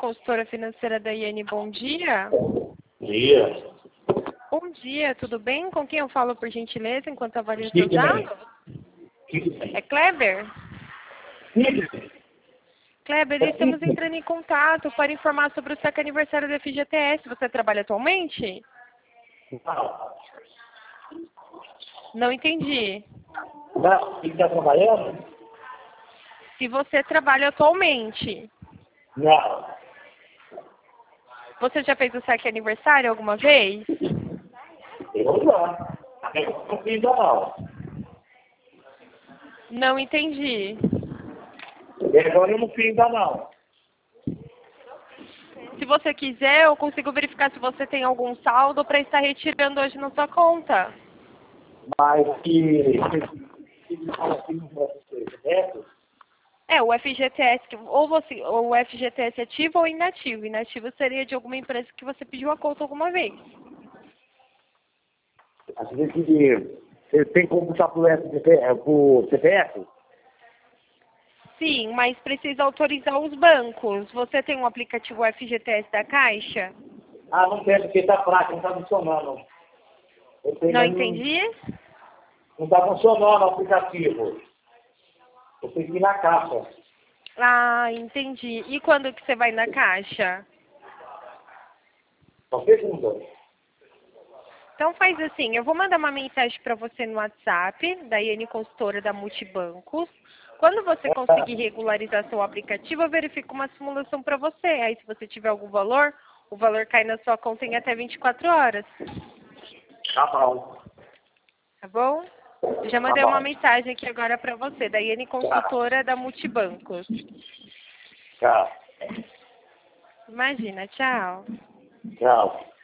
consultora financeira da IN. Bom dia. Bom dia. Bom dia, tudo bem? Com quem eu falo, por gentileza, enquanto avalio seus dados? É Kleber? Kleber, estamos entrando em contato para informar sobre o saque aniversário do FGTS. Você trabalha atualmente? Não. Não entendi. Não, você está trabalhando? Se você trabalha atualmente. Não. Você já fez o saque aniversário alguma vez? Eu não. Eu não fiz não. Não entendi. E agora eu não fiz ainda não. Se você quiser, eu consigo verificar se você tem algum saldo para estar retirando hoje na sua conta. Mas que fala aqui no processo, É, o FGTS, ou o FGTS ativo ou inativo. Inativo seria de alguma empresa que você pediu a conta alguma vez. às vezes você tem como puxar pro CPF? Sim, mas precisa autorizar os bancos. Você tem um aplicativo FGTS da Caixa? Ah, não tem, porque tá fraco, não tá funcionando. Eu tenho, Não mas entendi? não tá funcionando o aplicativo. Eu tenho que ir na caixa. Ah, entendi. E quando que você vai na Caixa? Só segunda. Então faz assim, eu vou mandar uma mensagem para você no WhatsApp, da IN Consultora da Multibancos. Quando você conseguir regularizar seu aplicativo, eu verifico uma simulação para você. Aí se você tiver algum valor, o valor cai na sua conta em até 24 horas. Tá bom. Tá bom? Eu já mandei uma mensagem aqui agora para você, da IN Consultora da Multibancos. Tchau. Imagina, tchau. Tchau.